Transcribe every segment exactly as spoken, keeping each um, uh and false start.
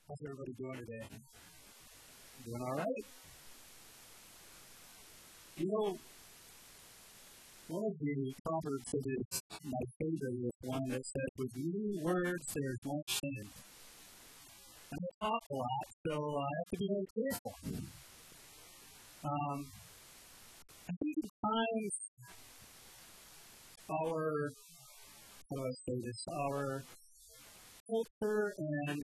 How's everybody doing today? Doing all right? You know, one of the proverbs that is my favorite is one that says, with many words there's much sin. And I talk a lot, so I have to be very careful. Um, I think at times our, how do I say this, our culture and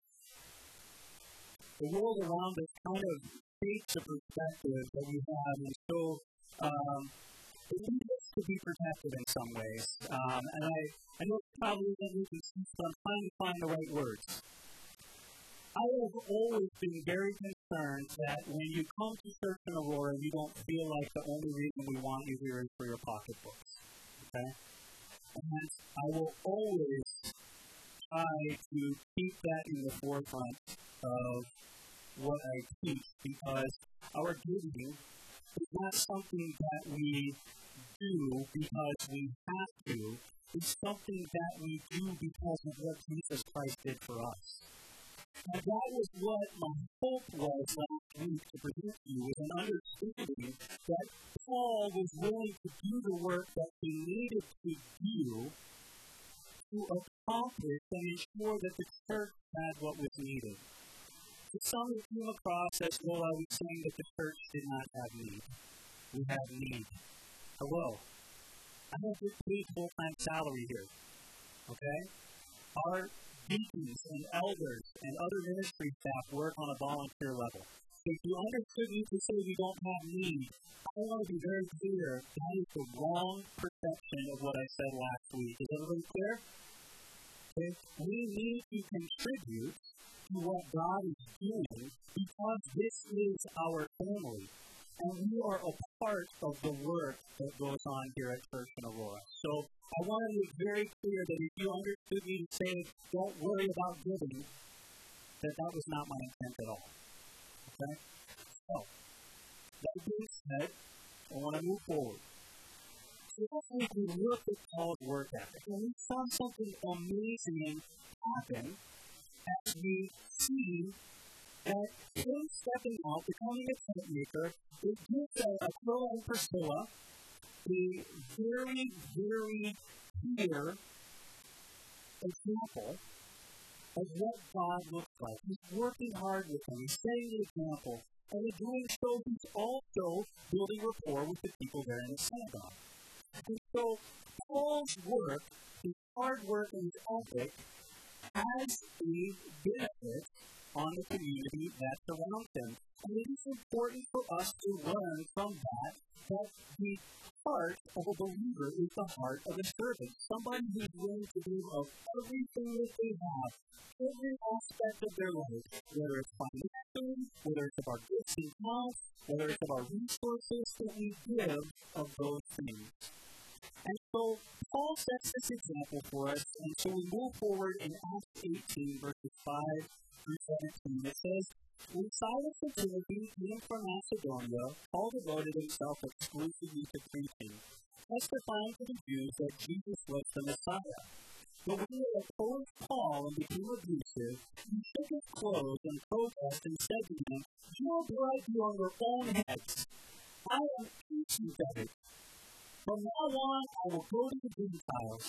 the world around us kind of shapes the perspective that we have, and so um, it needs us to be protected in some ways. Um, and I, I know it's probably that we can see, but I'm trying to find the right words. I have always been very concerned that when you come to church in Aurora, you don't feel like the only reason we want you here is for your pocketbooks. Okay? And I will always try to keep that in the forefront of what I teach, because our giving is not something that we do because we have to. It's something that we do because of what Jesus Christ did for us. And that was what my hope was last week to present to you, with an understanding that Paul was willing to do the work that he needed to do to accomplish and ensure that the church had what was needed. To some who came across as though I was saying that the church did not have need. We have need. Hello. I don't get paid full-time salary here. Okay? Our deacons and elders and other ministry staff work on a volunteer level. If you understood me to say we don't have need, I want to be very clear, that is the wrong perception of what I said last week. Is everybody clear? Okay? We need to contribute to what God is doing, because this is our family, and we are a part of the work that goes on here at Church in Aurora. So I want to make very clear that if you understood me to say, don't worry about giving, that that was not my intent at all. Okay? So, that being said, I want to move forward. So last week we looked at Paul's work ethic, and we saw something amazing happen as we see that him stepping out, becoming a tent maker, it gives Aquila and Priscilla a very, very clear example of what God looks like. He's working hard with them. He's setting the example. And in doing so, he's also building rapport with the people there in the synagogue. And so Paul's work, his hard work and his ethic, has a benefit on the community that surrounds him. And it is important for us to learn from that that the heart of a believer is the heart of a servant. Somebody who is willing to give of everything that they have, every aspect of their life, whether it's financially, whether it's of our gifts and talents, whether it's of our resources, that we give of those things. And so Paul sets this example for us, and so we move forward in Acts eighteen, verses five through seventeen. It says, when Silas and Timothy came from Macedonia, Paul devoted himself exclusively to preaching, testifying to the Jews that Jesus was the Messiah. But when they opposed Paul and became abusive, he shook his clothes and protested and said to them, "You will bribe you on your own heads. I am teaching better. From now on, I will go to the Gentiles."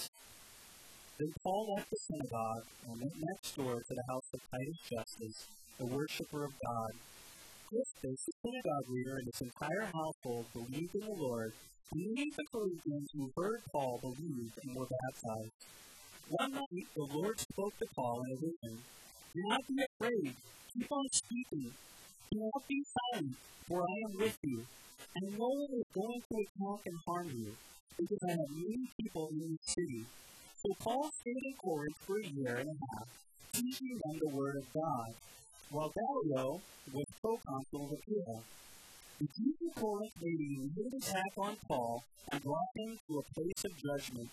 Then Paul left the synagogue and went next door to the house of Titus Justus, the worshiper of God. Crispus, the synagogue leader, and his entire household believed in the Lord, and many of the Corinthians who heard Paul believed and were baptized. One night the Lord spoke to Paul in a vision. "Do not be afraid. Keep on speaking. Do not be silent, for I am with you, and no one is going to attack and harm you, because I have many people in this city." So Paul stayed in Corinth for a year and a half, teaching them the word of God, while Gallio was proconsul of Achaia. The Jews of Corinth made an immediate attack on Paul and brought him to a place of judgment.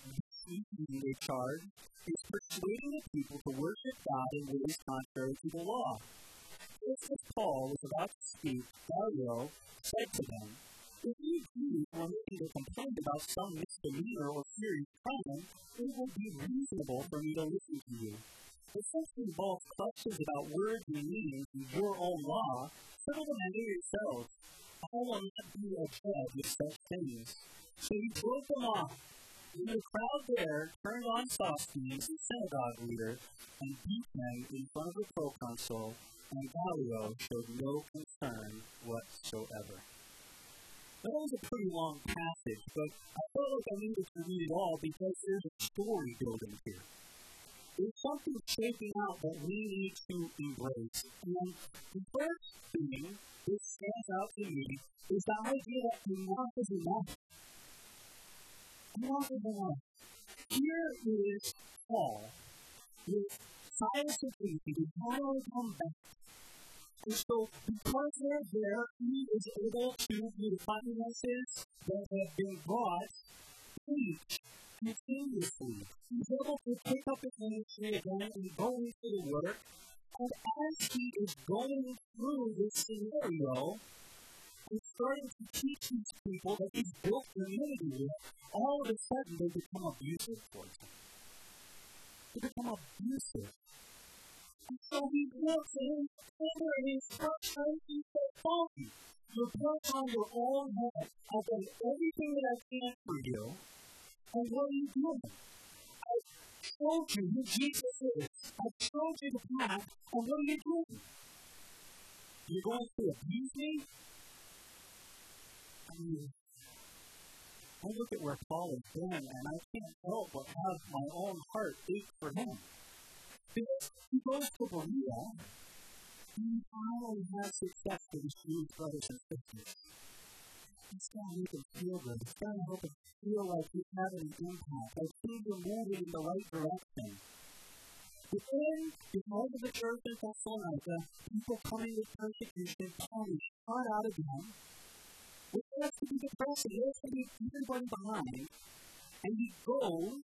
They charged is persuading the people to worship God in ways contrary to the law. Just as Paul was about to speak, Gallio said to them, "If you Jews were making a complaint about some misdemeanor or serious crime, it would be reasonable for me to listen to you. essentially involves questions about words and meanings in your own law, settle them under yourselves. I will not be a judge of such things. So he broke them off. And the crowd there turned on Sosthenes, the synagogue leader, and beat him in front of the proconsul, and Gallio showed no concern whatsoever. That was a pretty long passage, but I felt like I needed to read it all because there's a story building here. There's something shaping out that we need to embrace. And the first thing that stands out to me is the idea that enough is enough. Enough is enough. Here is Paul with Silas and Timothy to finally come back. And so, because they're there, he is able to, through the finances that have been brought, preach continuously. He's able to pick up his ministry again and go into the work. And as he is going through this scenario, he's starting to teach these people that he's built community with, all of a sudden they become abusive towards him. They become abusive. And so he looks at his anger and his frustration so funky. You're built on your own head. I've done everything that I can for you. And what are you doing? I've showed you who Jesus is. I've showed you the path. And what are you doing? You're going to abuse me? I mean, I look at where Paul has been, and I can't help but have my own heart ache for him. Because he goes to Berea, and he finally has success with his Jewish brothers and sisters. It's going to make him feel good. It's going to help him feel like he's having an impact, like things are moving in the right direction. But then, because of the church in Thessalonica, people coming with persecution, Paul is shut out again, which has to be depressing. He has to leave everybody behind. And he goes,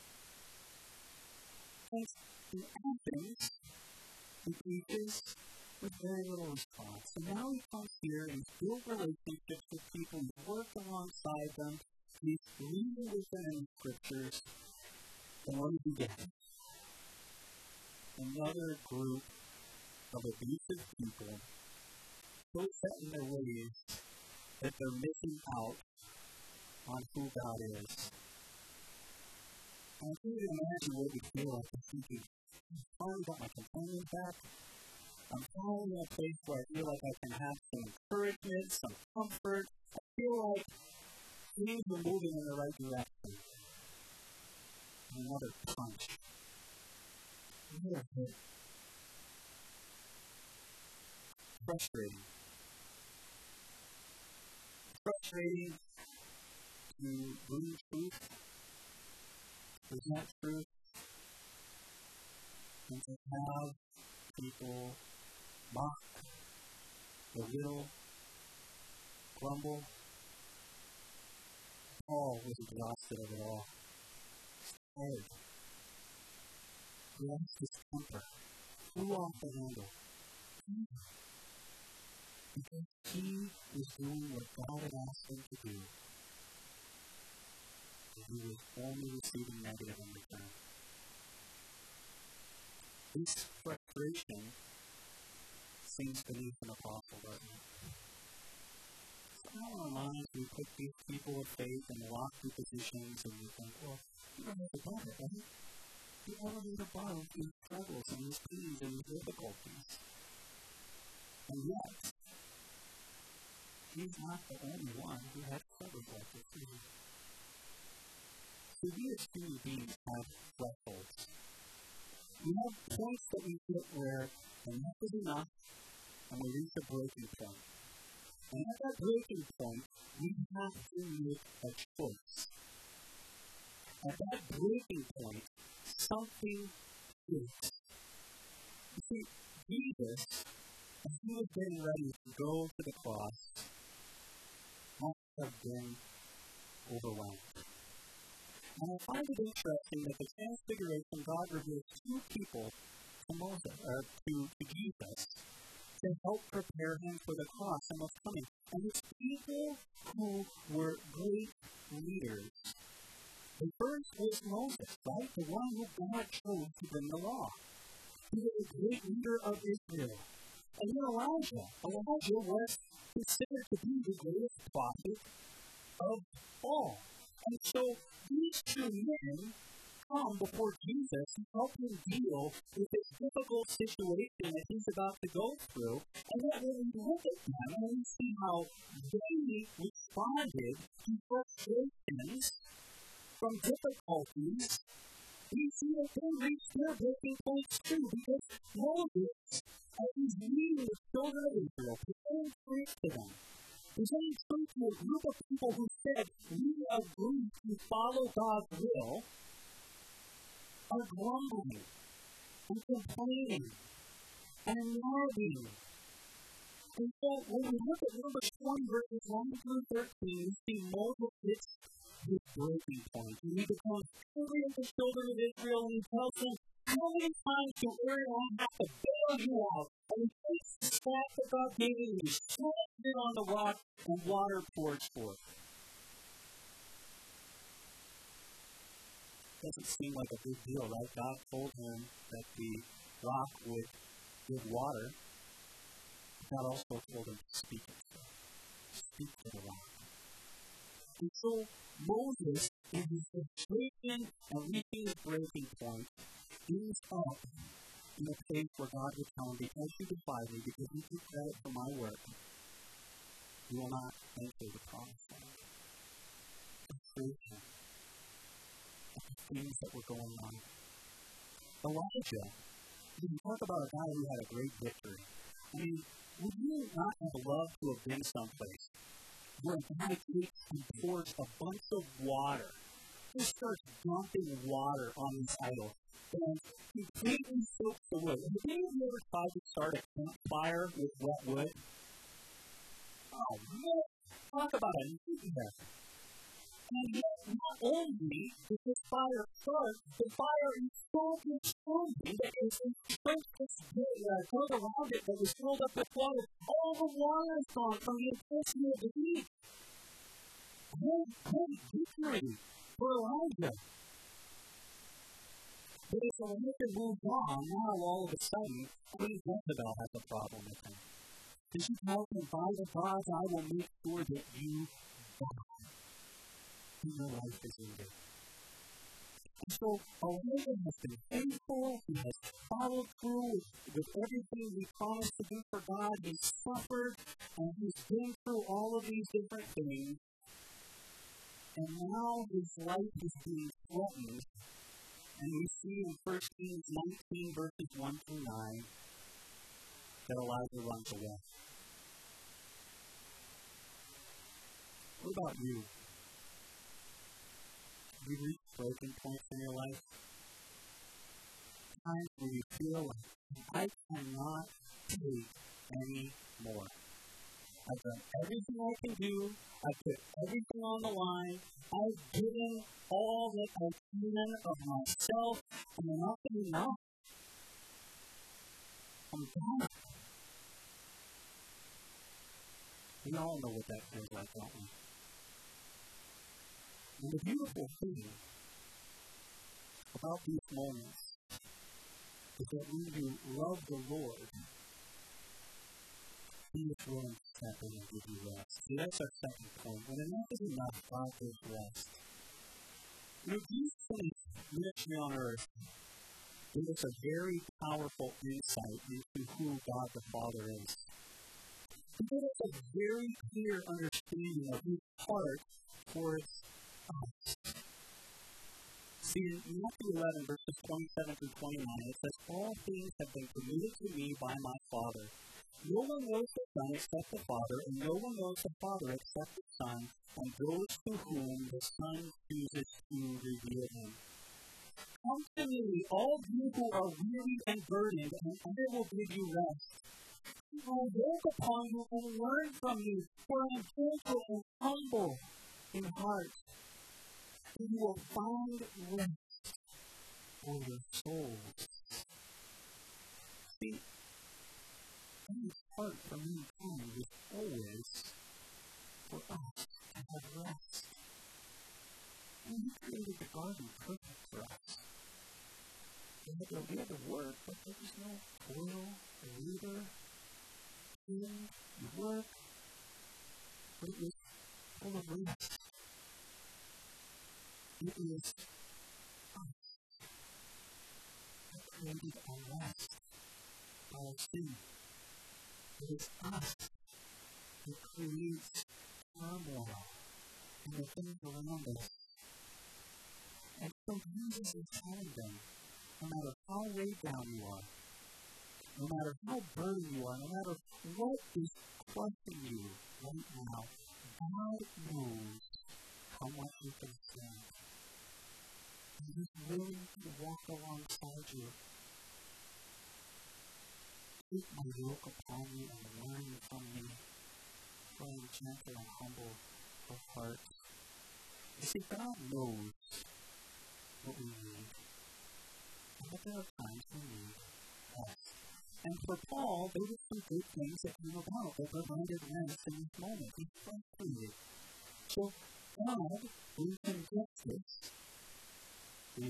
and in Athens, he preaches with very little response. And now he comes here and he's built relationships with people, he's worked alongside them, he's reading with them in the scriptures. And what does he get? Another group of abusive people, so set in their ways that they're missing out on who God is. And I can't even imagine what we feel like. I'm thinking, I'm finally got my companion back. I'm finally in a place where I feel like I can have some encouragement, some comfort. I feel like things are moving in the right direction. Another punch. Another hit. Frustrating. Frustrating to bring truth, present truth, and to have people mock, belittle, grumble. Paul was exhausted of it all. Tired. He lost his temper. Flew off the handle. Because he was doing what God had asked him to do. And he was only receiving negative in return. This frustration seems beneath an apostle, doesn't it? So in our minds, we put these people of faith in lofty positions and we think, well, you don't have to do it, right? You elevate above these struggles and these pains and these difficulties. And yet, he's not the only one who has struggles like this. So we as human beings have thresholds. We have points that we hit where enough is enough, and we reach a breaking point. And at that breaking point, we have to make a choice. At that breaking point, something shifts. You see, Jesus, as he was getting ready to go to the cross, must have been overwhelmed. And I find it interesting that the Transfiguration, God reveals two people to Moses, or to, to Jesus, to help prepare him for the cross and what's coming. And it's people who were great leaders. The first was Moses, right? The one who God chose to bring the law. He was a great leader of Israel. And then Elijah. Elijah was considered to be the greatest prophet of all. And so these two men come before Jesus to help him deal with this difficult situation that he's about to go through. And yet when we look at them and we see how they responded to frustrations from difficulties, we see that they reached their breaking points too, because Moses, as he's leading the children of Israel, presenting truth to them, presenting truth to a group of people who said, we agree to follow God's will, are grumbling and complaining and nagging. And so when we look at Numbers twenty, verses one through thirteen, we see Moses hits this breaking point. And he becomes angry at the children of Israel, and he tells them, how many times do Aaron and I have to bail you out? And he takes the staff that God gave him, and he slams it on the rock, and water pours forth. Doesn't seem like a big deal, right? God told him that the rock would give water. God also told him to speak it. Speak to the rock. And so Moses, in his frustration and reaching his breaking point, ends up in a place where God would tell him, because you defy me, because you took credit for my work, you will not enter the promised land. Frustration. Things that were going on. Elijah, you talk about a guy who had a great victory. I mean, would you not have loved to have been someplace where a guy takes and pours a bunch of water, just starts dumping water on this idol, and completely soaks the wood? Have any of you ever tried to start a campfire with wet wood? Oh, man, talk about a nightmare. And yet, not only does this fire start, the fire is so consuming that as it breaks this goes around it that was filled up with water, all the water is gone from the intensity of the heat. Great, great victory for Elijah. But as Elijah moves on, now all of a sudden, Queen Jezebel has a problem with him. And she tells him, by the gods, I will make sure that you die. Your life is ended. And so Elijah has been faithful, he has followed through with, with everything he promised to do for God, he's suffered, and he's been through all of these different things, and now his life is being threatened, and we see in First Kings nineteen, verses one through nine, that Elijah runs away. What about you? Do you reach breaking points in your life? Times where you feel like, I cannot take any more. I've done everything I can do. I've put everything on the line. I've given all that I can of myself, and nothing enough. I'm done. We all know what that feels like, don't we? And the beautiful thing about these moments is that when you love the Lord, He is willing to step in and give you rest. See, that's our second point. When enough is enough, God gives rest. You know, Jesus finished ministry on earth gave us a very powerful insight into who God the Father is. He gave us a very clear understanding of His heart towards us. See, in Matthew eleven, verses twenty-seven through twenty-nine, it says, all things have been committed to me by my Father. No one knows the Son except the Father, and no one knows the Father except the Son, and those to whom the Son chooses to reveal Him. Come to me, all you who are weary and burdened, and I will give you rest. I will look upon you and learn from you, for I am gentle and humble in heart, and you will find rest for your souls. See, God's heart for mankind is always for us to have rest. And He created the garden perfect for us. And they'll be able to work, but there was no toil or labor. And you work, but it was full of rest. It is us that created unrest by our sin. It is us that creates turmoil in the things around us. And so Jesus is telling them, no matter how weighed down you are, no matter how burdened you are, no matter what is crushing you right now, God knows how much you can stand. And He's willing to walk alongside you. Take my yoke upon you and learn from me, for I am gentle and humble of heart. You see, God knows what we need. But there are times we need rest. And for Paul, there were some good things that came about that provided rest in this moment. He frustrated. So God, when He gets this, He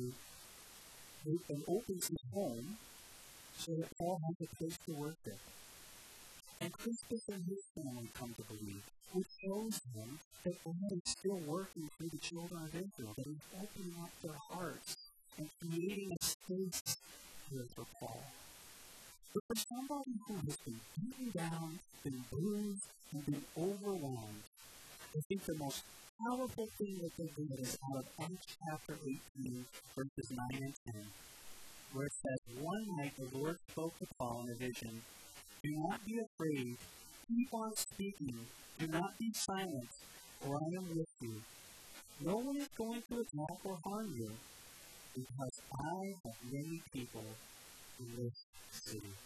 opens His home so that Paul has a place to work at. And Crispus and his family come to believe, which shows them that God is still working through the children of Israel, that He's opening up their hearts and creating a space here for Paul. But for somebody who has been beaten down, been bruised, and been overwhelmed, I think the most powerful thing that they did is out of Acts chapter eighteen, verses nine and ten, where it says, one night the Lord spoke to Paul in a vision, do not be afraid, keep on speaking, do not be silent, for I am with you. No one is going to attack or harm you, because I have many people in this city.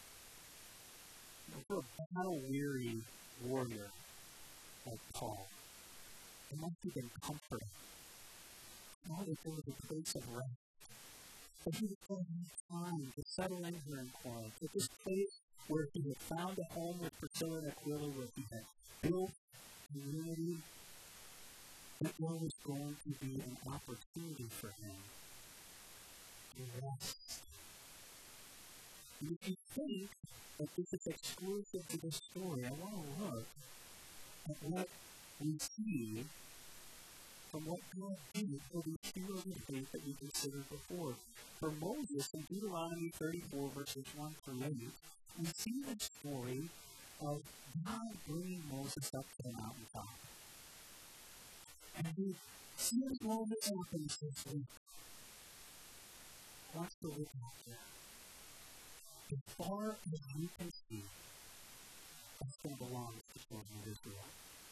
For a battle-weary warrior like Paul, it must have been comforting. Now that there was a place of rest, that he was going to have time to settle in here in Corinth, at this place where he had found a home with Priscilla and Aquila, where he had built community, that there was going to be an opportunity for him to rest. And if you think that this is exclusive to this story, I want to look at what we see from what God did for these heroes of faith that we considered before. For Moses, in Deuteronomy thirty-four, verses one through eight, we see the story of God bringing Moses up to the mountaintop. And we see this moment happen and says, look, watch the look after. As far as you can see, that's what belongs to the children of Israel.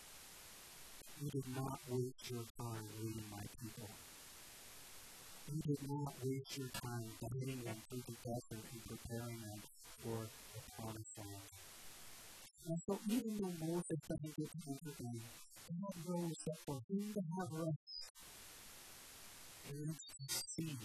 You did not waste your time leading my people. You did not waste your time guiding them through the desert and preparing them for the promised land. And so even though Moses doesn't get to enter in, God knows that for him to have rest, he wants to see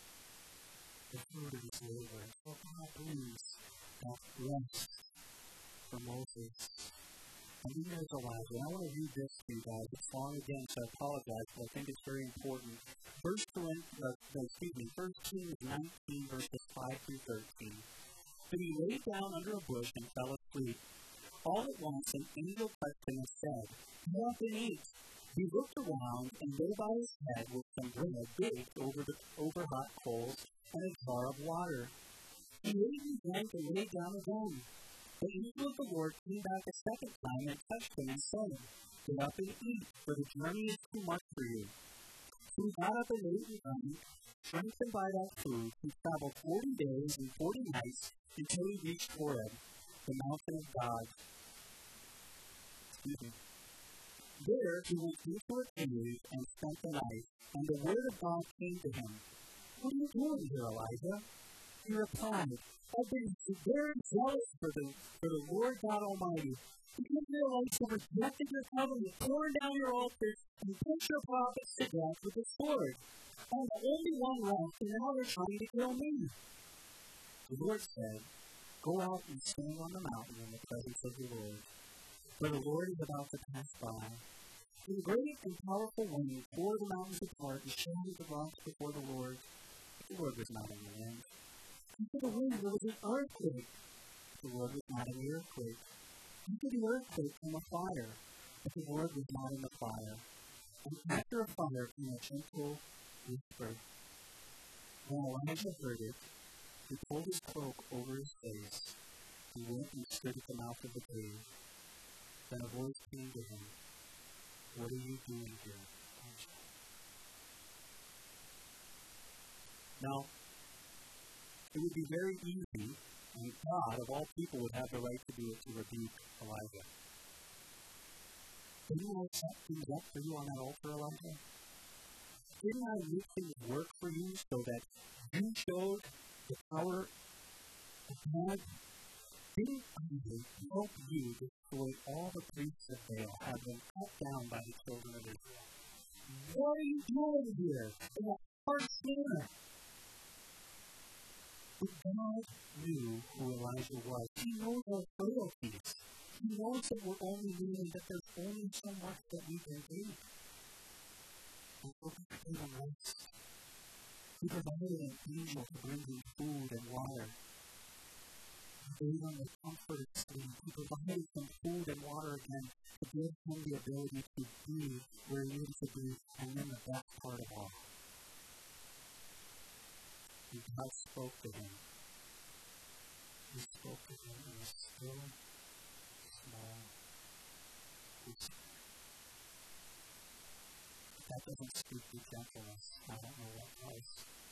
the fruit of his labor. So God brings that rest for Moses. And then there's Elijah. I want to read this to you guys. It's long again, so I apologize, but I think it's very important. First Corinthians, uh, excuse me, First Kings nineteen, verses five through thirteen. But he lay down under a bush and fell asleep. All at once an angel touched him and said, "Get up and eat." He looked around, and there by his head was some bread baked over the over hot coals and a jar of water. He ate and drank and lay down again. The angel of the Lord came back a second time and touched him and said, "Get up and eat, for the journey is too much for you." So he got up and ate and drank. Strengthened by that food, he traveled forty days and forty nights until he reached Horeb, the mountain of God. Excuse me. There he went into a cave and spent the night, and the word of God came to him. "What are you doing here, Elijah?" He replied, "I've been very zealous for the, for the Lord God Almighty. The Israelites have rejected your covenant, torn down your altars, and put your prophets to death with the sword. I'm the only one left, and now they're trying to kill me." The Lord said, "Go out and stand on the mountain in the presence of the Lord, for the Lord is about to pass by." The great and powerful wind tore the mountains apart and shattered the rocks before the Lord. The Lord was not in the wind. Into the wind there was an earthquake. The Lord was not in the earthquake. Into the earthquake came a fire, but the Lord was not in the fire. And after a fire came a gentle whisper. When Elijah heard it, he pulled his cloak over his face. He went and stood at the mouth of the cave. Then a voice came to him. What are you doing here, Elijah? Now, it would be very easy, and God, of all people, would have the right to do it, to rebuke Elijah. Didn't I set things up for you on that altar, Elijah? Didn't I make things work for you so that you showed the power of God? Didn't I help you destroy all the priests of Baal, have them cut down by the children of Israel? What are you doing here in a harsh manner? But God knew who Elijah was. He knows our frailties. He knows that we're only human, that there's only so much that we can do. And so he gave him rest. He provided an angel to bring him food and water. He gave him the comfort of sleep. He provided some food and water again to give him the ability to breathe where he needed to breathe, and then the best part of all. And God spoke to him. He spoke to him in a still, small whisper. That doesn't speak to gentleness. I don't know what does.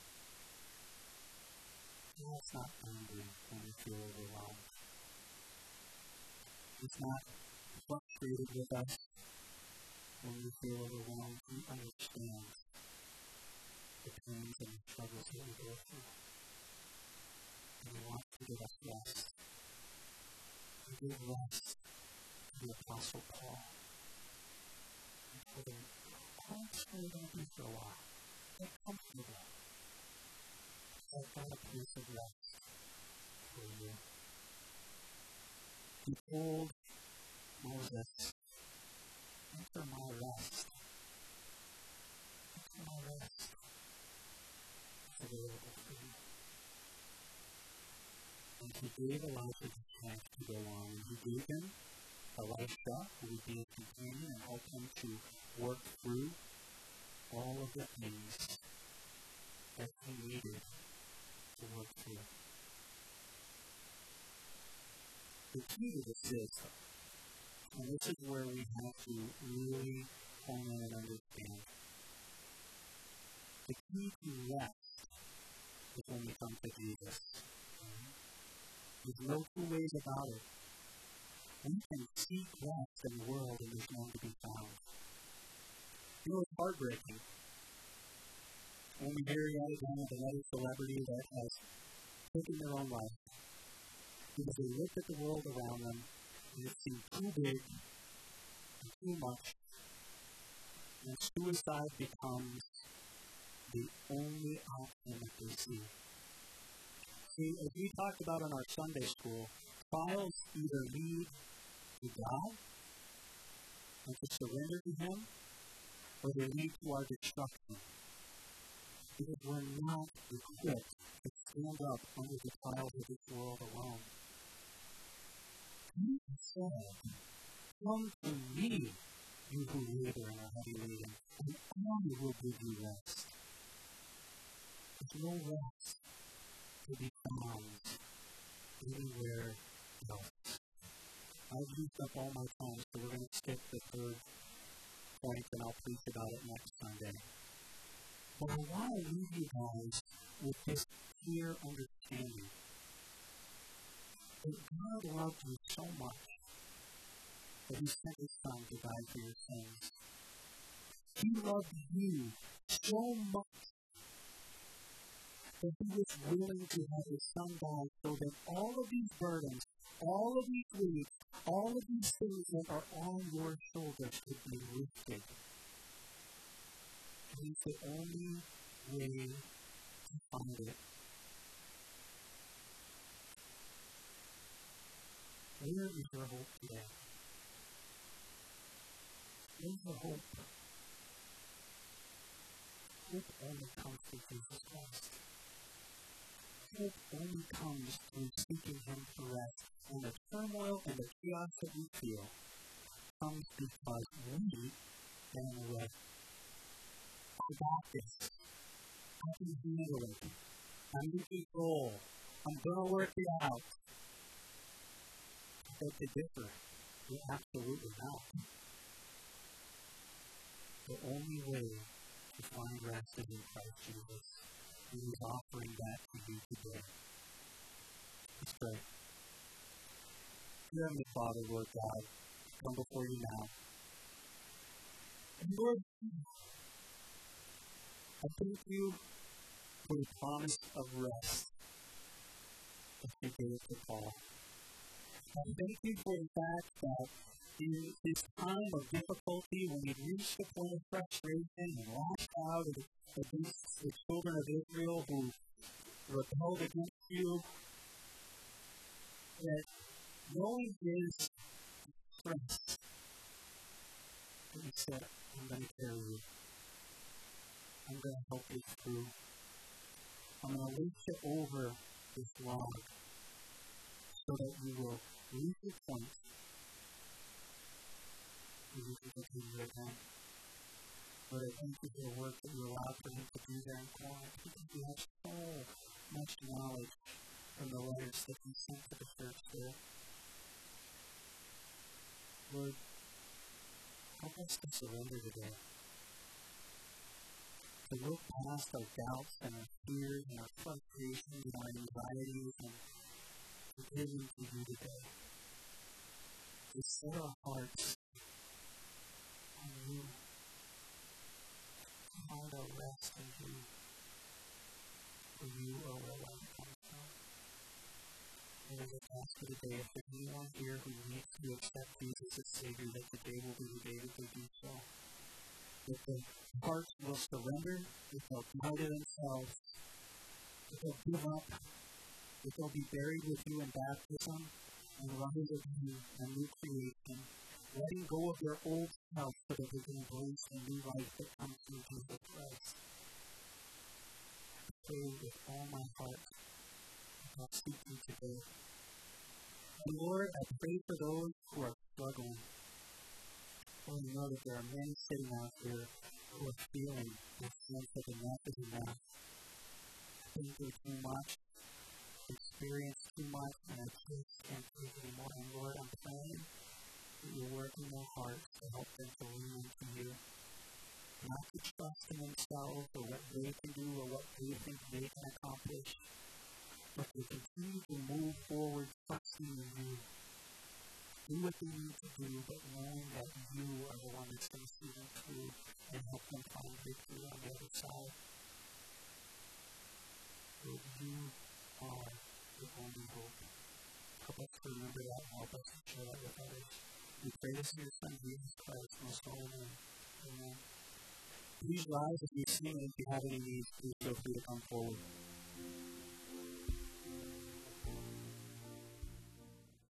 God's not angry when we feel overwhelmed. He's not frustrated with us when we feel overwhelmed. He understands the pains and the struggles that we go through. And he wants to give us rest. He gave rest to the Apostle Paul. And for the constantly going to be for a while. Get comfortable. I've got a place of rest for you. He told Moses, enter my rest. Enter my rest. It's available for you. And he gave Elijah the strength to go on. And he gave him Elisha, who would be a companion and help him to work through all of the things that he needed to work through. The key to this is, and this is where we have to really hone in and understand, the key to rest is when we come to Jesus. There's no two ways about it. We can seek rest in the world and there's none to be found. You know, it's heartbreaking when we hear about another celebrity that has taken their own life because they looked at the world around them and it seemed too big and too much, and suicide becomes the only option that they see. See, as we talked about in our Sunday school, trials either lead to God and to surrender to Him, or they lead to our destruction. Because we're not equipped to stand up under the trials of this world alone. He said, come to me, you who labor and are heavy laden, and I will give you rest. There's no rest to be found anywhere else. I've used up all my time, so we're going to skip the third point, and I'll preach about it next Sunday. But I want to leave you guys with this clear understanding that God loved you so much that He sent His Son to die for your sins. He loved you so much that He was willing to have His Son die so that all of these burdens, all of these weights, all of these things that are on your shoulders could be lifted. He's the only way to find it. Where is your hope today? Where's your hope? Hope only comes through Jesus Christ. hope only comes through seeking Him for rest. And the turmoil and the chaos that we feel comes because we ran away. I got this. I can handle it. I'm in control. I'm going to work it out. But the differ, we're absolutely not. The only way to find rest is in Christ Jesus. He is offering that to you today. Let's pray. Dear Heavenly Father, Lord God, come before you now. And Lord, I thank you for the promise of rest that you gave to Paul. I thank you for the fact that in this time of difficulty, when he reached the point of frustration and lashed out against the children of Israel who rebelled against you, that knowing his strength, he said, I'm going to carry you. I'm going to help you through. I'm going to lift you over this log so that you will reach the point where you can continue again. But I thank you for the work that you allowed for him to do there in Corinth, because you have so much knowledge from the letters that he sent to the church there. Lord, help us to surrender today. To look past our doubts and our fears and our frustrations and our anxieties and to give them to you today. To set our hearts on you. To find our rest in you. For you are where life comes from. Lord, I ask you today, if there's anyone here who needs to accept Jesus as Savior, that today will be the day that they do so. That their hearts will surrender, that they'll die to themselves, that they'll give up, that they'll be buried with you in baptism, and rise again a new creation, letting go of their old self so that they can embrace the new life that comes through Jesus Christ. I pray with all my heart that I'll seek you today. And Lord, I pray for those who are struggling. Lord, you know that there are many sitting out there who are feeling this sense of enough is enough. Things are too much, experience too much, and I just can't take anymore. And Lord, I'm praying that you're working their hearts to help them to lean into you. Not to trust in themselves or what they can do or what they think they can accomplish, but to continue to move forward, trusting in you. Do what they need to do, but knowing that you are the one that's going to see them through and help them find victory on the other side. Lord, you are the only hope. Help us to remember that and help us to share that with others. We pray this in your Son, Jesus Christ, most holy name. Amen. Please rise as we sing, and if you have any needs, please feel free to come forward.